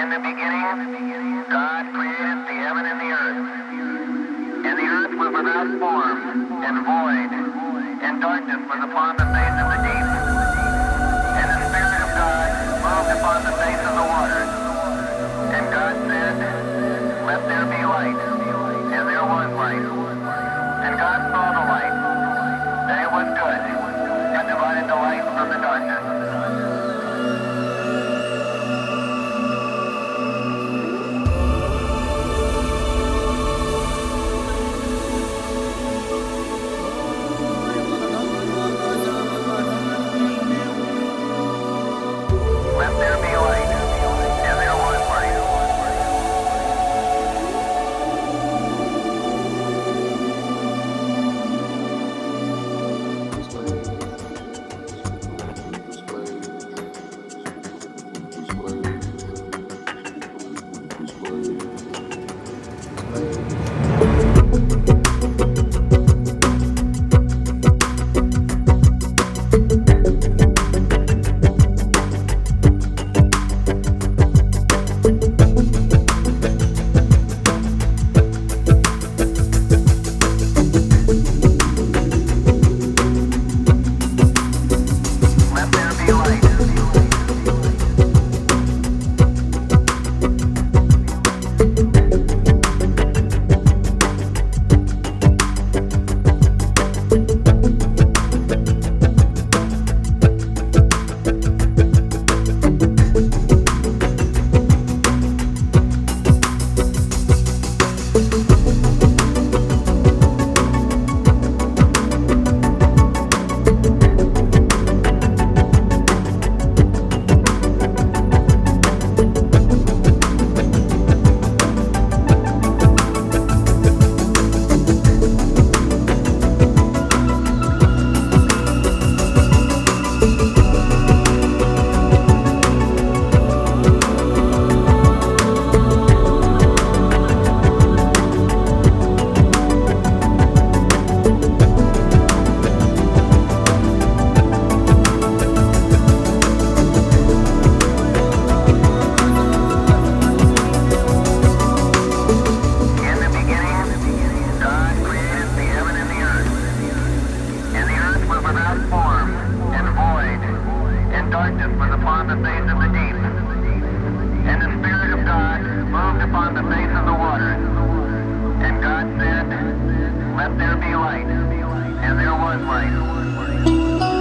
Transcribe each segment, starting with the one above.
In the beginning, God created the heaven and the earth. And the earth was without form and void, and darkness was upon the face of the deep. And the Spirit of God moved upon the face of the waters. And God said, "Let there be light." And there was light. And God saw the light, that it was good, and divided the light from the darkness. Let there be light, and there was light. Let there be light. In the beginning, God created the heaven and the earth. And the earth was without form and void, and darkness was upon the face of the deep. And the Spirit of God moved upon the face of the waters. And God said, "Let there be light." And there was light.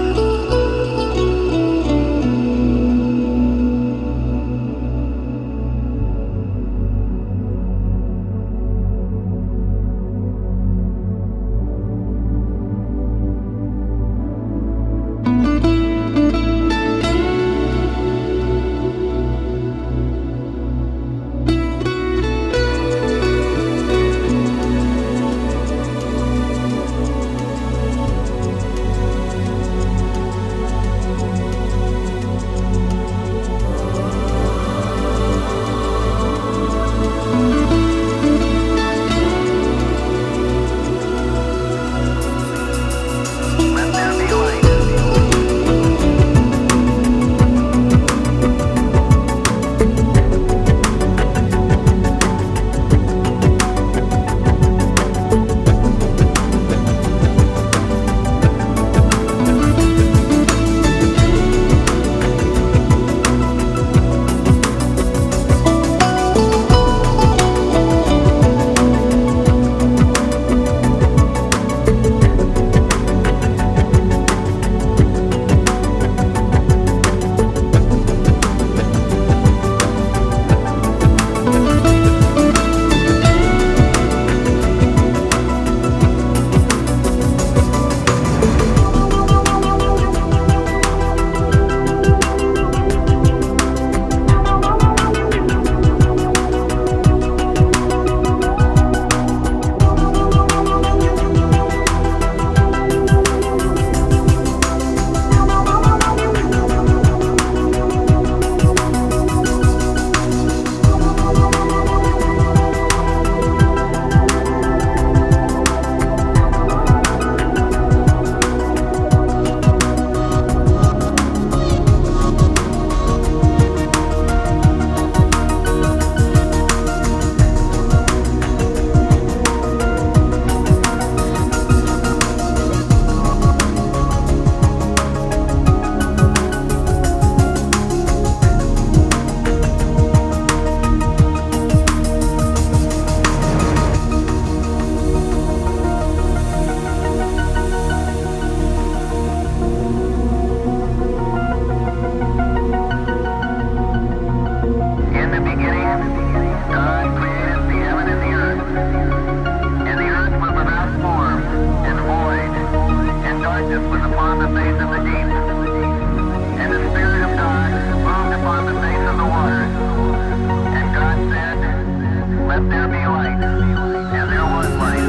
darkness was upon the face of the deep. And the Spirit of God moved upon the face of the waters. And God said, "Let there be light." And there was light.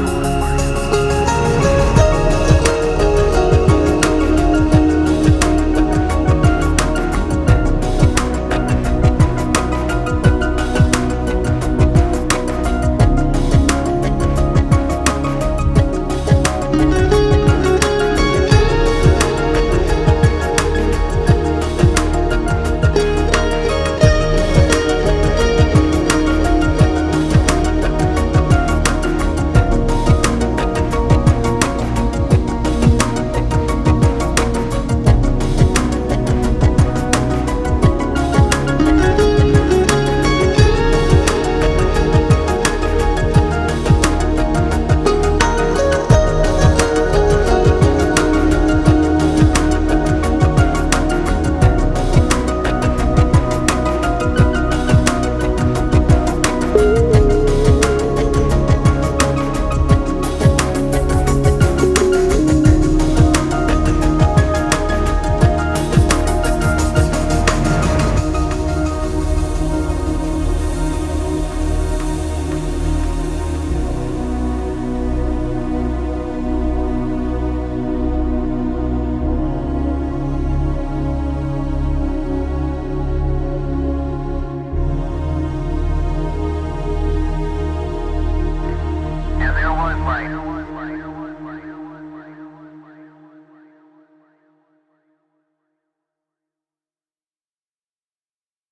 And there was light.